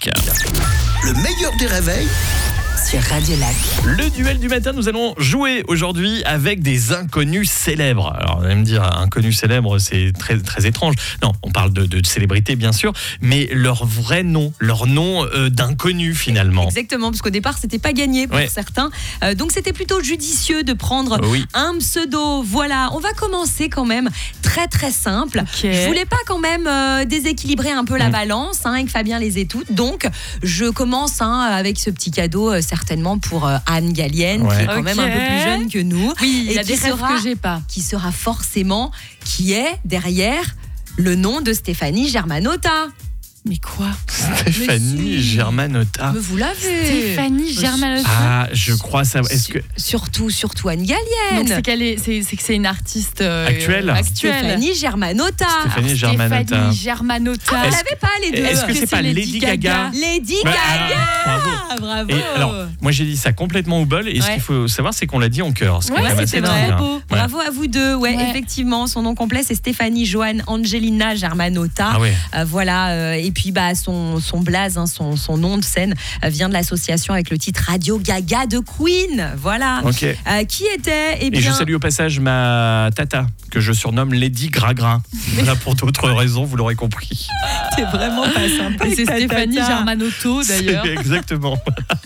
Lac. Le meilleur des réveils sur Radio Lac. Le duel du matin, nous allons jouer aujourd'hui avec des inconnus célèbres. Alors, vous allez me dire, inconnus célèbres, c'est très, très étrange. Non, on parle de célébrités, bien sûr, mais leur vrai nom, leur nom d'inconnu, finalement. Exactement, parce qu'au départ, c'était pas gagné pour certains. Donc, c'était plutôt judicieux de prendre un pseudo. Voilà, on va commencer quand même très, très simple. Je voulais pas quand même déséquilibrer un peu la balance, et que Fabien les ait toutes. Donc, je commence avec ce petit cadeau, certainement pour Anne Gallienne, qui est quand même un peu plus jeune que nous. Oui, il y a et des rêves que j'ai pas. Qui sera forcément, qui est derrière le nom de Stéphanie Germanotta. Mais quoi ? Stéphanie Germanotta. Mais vous l'avez. Stéphanie Germanotta. Ah, je crois ça. Est-ce que surtout Anne Gallienne. Donc c'est que c'est une artiste actuelle. Stéphanie Germanotta. Stéphanie Germanotta. Stéphanie Germanotta. Ah, vous l'avez pas les deux. Est-ce que c'est pas Lady Gaga ? Lady Gaga. Bravo. Et alors, moi j'ai dit ça complètement au bol. Et ce qu'il faut savoir, c'est qu'on l'a dit en chœur. C'est vrai. Bravo à vous deux. Ouais, effectivement, son nom complet c'est Stéphanie Joanne Angelina Germanotta. Voilà. Et puis son blaze, son nom de scène vient de l'association avec le titre Radio Gaga de Queen. Voilà. Qui était et je salue au passage ma tata que je surnomme Lady Gragra. Voilà, pour d'autres raisons, vous l'aurez compris. C'est vraiment pas sympa. C'est Stéphanie Germanotto d'ailleurs. Exactement.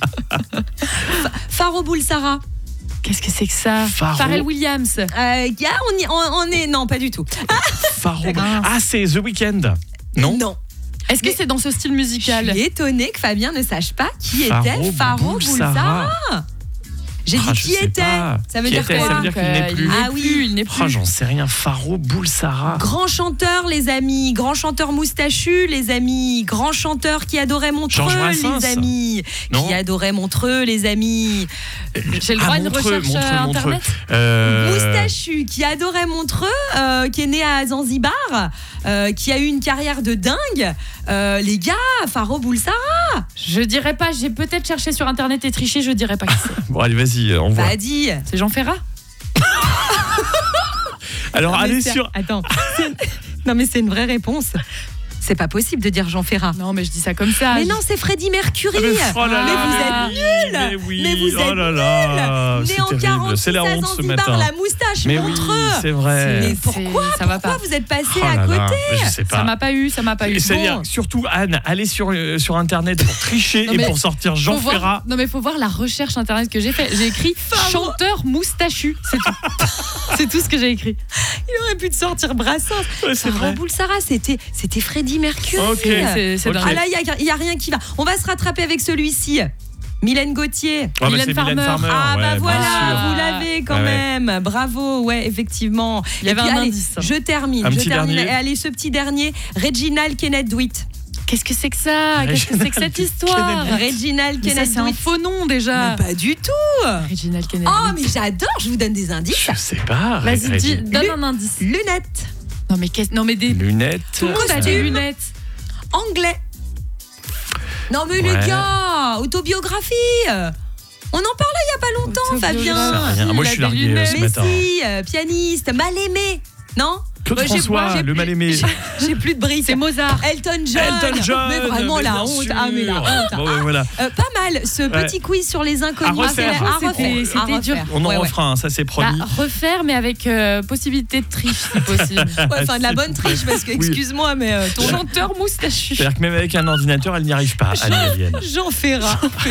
Faro Bulsara. Qu'est-ce que c'est que ça ? Pharrell Williams. On est non, pas du tout. C'est The Weeknd. Non. Est-ce que c'est dans ce style musical ? Je suis étonnée que Fabien ne sache pas qui était Faro Bulsara. J'ai dit qui était. Ça veut dire quoi ? Ça veut dire qu'il n'est plus. Il n'est plus. J'en sais rien. Faro Bulsara. Grand chanteur, les amis. Grand chanteur moustachu, les amis. Grand chanteur qui adorait Montreux, les amis. Qui adorait Montreux, les amis. J'ai le droit à une recherche internet. Moustachu, qui adorait Montreux, qui est né à Zanzibar, qui a eu une carrière de dingue. Les gars, Faro Bulsara. Je dirais pas. J'ai peut-être cherché sur internet et triché. Je dirais pas qui c'est. Bon, allez, vas-y. On voit. Dis. C'est Jean Ferrat. Alors, allez sur. Attends. Non, mais c'est une vraie réponse. C'est pas possible de dire Jean Ferrat. Non, mais je dis ça comme ça. Mais non, c'est Freddie Mercury. Mais vous êtes nuls. Mais vous êtes nuls. Né en 46 à Zanzibar, la moustache, Montreux. Oui, c'est vrai. Mais pourquoi vous êtes passé à côté ? Je sais pas. Ça m'a pas eu. C'est-à-dire, surtout Anne, allez sur internet pour tricher et pour sortir Jean Ferrat. Non, mais il faut voir la recherche internet que j'ai fait. J'ai écrit chanteur moustachu. C'est tout. C'est tout ce que j'ai écrit. Il aurait pu te sortir Brassens. C'est vrai. Bulsara, c'était Freddie Mercury. C'est dingue. Ah là, il y a rien qui va. On va se rattraper avec celui-ci. Mylène Gauthier. Mylène Farmer. Vous l'avez quand même. Bravo, effectivement. Il y avait un indice. Je termine. Dernier. Allez, ce petit dernier, Reginald Kenneth Dwight. Qu'est-ce que c'est que ça ? Qu'est-ce que c'est que cette histoire ? Reginald Kenneth Dwight. C'est un faux nom déjà. Mais pas du tout. Reginald Kenneth Dwight. Mais j'adore, je vous donne des indices. Je sais pas. Vas-y, donne un indice. Lunettes. Non mais des lunettes. Tout le monde a des lunettes. Anglais. Non mais les gars, autobiographie. On en parlait il y a pas longtemps, Fabien. Moi je suis largué ce matin. Pianiste, mal aimé. Non ? Claude François, le mal-aimé. J'ai plus de briques. C'est Mozart. Elton John. Mais vraiment la honte. Mais la honte. Voilà. Pas mal. Ce petit quiz sur les inconnus. À refaire. C'était dur. On en refera, ça c'est promis. Refaire, mais avec possibilité de triche si possible. De la bonne triche, parce que, excuse-moi, mais ton chanteur moustachu. C'est-à-dire que même avec un ordinateur, elle n'y arrive pas. Jean Ferrat.